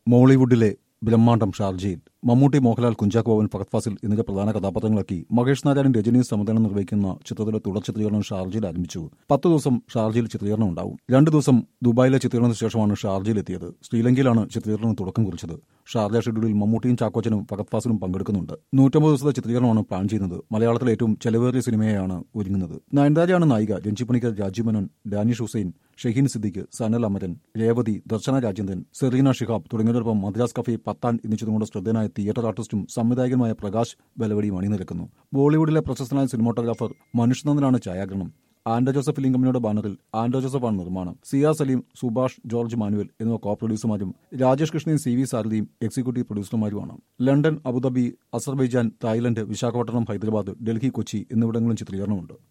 മോളിവുഡിലെ ബ്രഹ്മാണ്ഡം ഷാർജയിൽ മമ്മൂട്ടി, മോഹൻലാൽ, കുഞ്ചാക്കോ ബോബൻ, ഫഹദ് ഫാസിൽ എന്നിവരെ പ്രധാന കഥാപാത്രങ്ങളാക്കി മഹേഷ് നാരായണൻ, രജനിയും സംവിധാനം നിർവഹിക്കുന്ന ചിത്രത്തിലെ തുടർ ചിത്രീകരണം ഷാർജയിൽ ആരംഭിച്ചു. 10 ദിവസം ഷാർജയിൽ ചിത്രീകരണം ഉണ്ടാവും. 2 ദിവസം ദുബായിലെ ചിത്രീകരണത്തിന് ശേഷമാണ് ഷാർജയിലെത്തിയത്. ശ്രീലങ്കയിലാണ് ചിത്രീകരണം തുടക്കം കുറിച്ചത്. ഷാർജ ഷെഡ്യൂളിൽ മമ്മൂട്ടിയും ചാക്കോച്ചനും ഫഹദ് ഫാസിലും പങ്കെടുക്കുന്നുണ്ട്. 150 ദിവസത്തെ ചിത്രീകരണമാണ് പ്ലാൻ ചെയ്യുന്നത്. മലയാളത്തിലെ ഏറ്റവും ചെലവേറിയ സിനിമയാണ് ഒരുങ്ങുന്നത്. നയൻതാരയാണ് നായിക. രഞ്ജി പണിക്കർ, രാജീവ് മേനോൻ, ഡാനിഷ് ഹുസൈൻ, ഷഹീൻ സിദ്ദിഖ്, സനൽ അമരൻ, രേവതി, ദർശന രാജേന്ദ്രൻ, സെറീന ഷിഹാബ് തുടങ്ങിയവരോടൊപ്പം മദ്രാസ് കഫേ, പത്താൻ എന്നീ ചിത്രങ്ങളുടെ ശ്രദ്ധേയനായ തിയേറ്റർ ആർട്ടിസ്റ്റും സംവിധായകനുമായ പ്രകാശ് ബലവടിയും അണിനിരക്കുന്നു. ബോളിവുഡിലെ പ്രശസ്തനായ സിനിമാട്ടോഗ്രാഫർ മനുഷ്യനന്ദനാണ് ഛായാഗ്രഹണം. ആൻഡോ ജോസഫ് ലിംഗമിനോട് ബാനറിൽ ആൻഡോ ജോസഫാണ് നിർമ്മാണം. സിയ സലീം, സുഭാഷ് ജോർജ് മാനുവൽ എന്നിവ കോ പ്രൊഡ്യൂസർമാരും രാജേഷ് കൃഷ്ണയും CV സാരഥിയും എക്സിക്യൂട്ടീവ് പ്രൊഡ്യൂസർമാരുമാണ്. London, Abu Dhabi, Azerbaijan, Thailand, Visakhapatnam, Hyderabad, Delhi, Kochi എന്നിവിടങ്ങളിലും ചിത്രീകരണമുണ്ട്.